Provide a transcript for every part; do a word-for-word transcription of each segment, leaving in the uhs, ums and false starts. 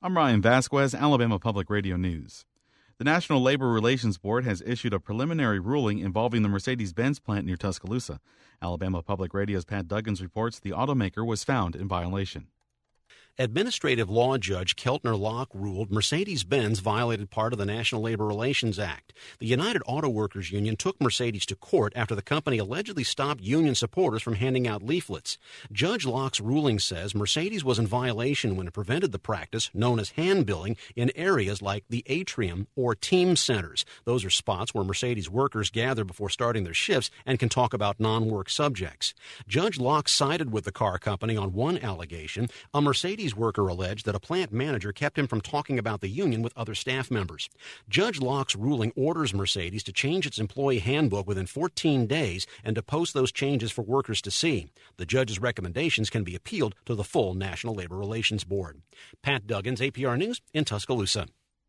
I'm Ryan Vasquez, Alabama Public Radio News. The National Labor Relations Board has issued a preliminary ruling involving the Mercedes-Benz plant near Tuscaloosa. Alabama Public Radio's Pat Duggins reports the automaker was found in violation. Administrative law judge Keltner Locke ruled Mercedes-Benz violated part of the National Labor Relations Act. The United Auto Workers Union took Mercedes to court after the company allegedly stopped union supporters from handing out leaflets. Judge Locke's ruling says Mercedes was in violation when it prevented the practice, known as hand-billing, in areas like the atrium or team centers. Those are spots where Mercedes workers gather before starting their shifts and can talk about non-work subjects. Judge Locke sided with the car company on one allegation. A Mercedes worker alleged that a plant manager kept him from talking about the union with other staff members. Judge Locke's ruling orders Mercedes to change its employee handbook within fourteen days and to post those changes for workers to see. The judge's recommendations can be appealed to the full National Labor Relations Board. Pat Duggins, A P R News in Tuscaloosa.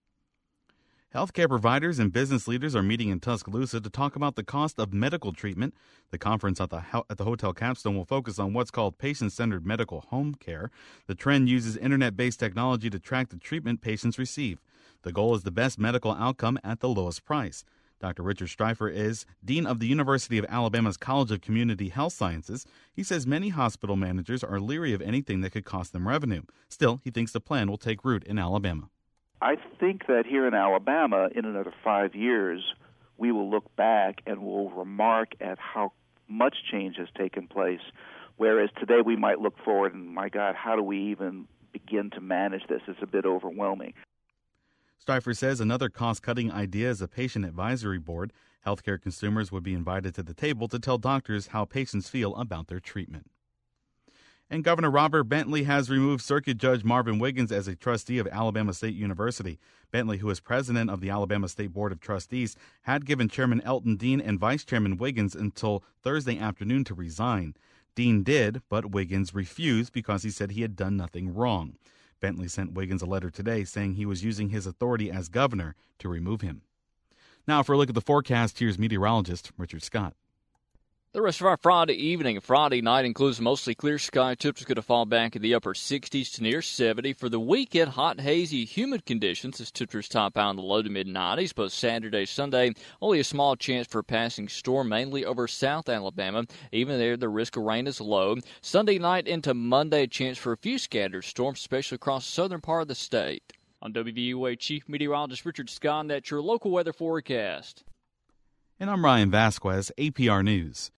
Healthcare providers and business leaders are meeting in Tuscaloosa to talk about the cost of medical treatment. The conference at the, at the Hotel Capstone will focus on what's called patient-centered medical home care. The trend uses internet-based technology to track the treatment patients receive. The goal is the best medical outcome at the lowest price. Doctor Richard Streifer is Dean of the University of Alabama's College of Community Health Sciences. He says many hospital managers are leery of anything that could cost them revenue. Still, he thinks the plan will take root in Alabama. I think that here in Alabama, in another five years, we will look back and we'll remark at how much change has taken place, whereas today we might look forward and, my God, how do we even begin to manage this? It's a bit overwhelming. Streifer says another cost-cutting idea is a patient advisory board. Healthcare consumers would be invited to the table to tell doctors how patients feel about their treatment. And Governor Robert Bentley has removed Circuit Judge Marvin Wiggins as a trustee of Alabama State University. Bentley, who is president of the Alabama State Board of Trustees, had given Chairman Elton Dean and Vice Chairman Wiggins until Thursday afternoon to resign. Dean did, but Wiggins refused because he said he had done nothing wrong. Bentley sent Wiggins a letter today saying he was using his authority as governor to remove him. Now for a look at the forecast, here's meteorologist Richard Scott. The rest of our Friday evening and Friday night includes mostly clear sky. Temps going to fall back in the upper sixties to near seventy. For the weekend, hot, hazy, humid conditions as temperatures top out in the low to mid-nineties. Both Saturday, Sunday, only a small chance for a passing storm, mainly over South Alabama. Even there, the risk of rain is low. Sunday night into Monday, a chance for a few scattered storms, especially across the southern part of the state. On W V U A Chief Meteorologist Richard Scott, that's your local weather forecast. And I'm Ryan Vasquez, A P R News.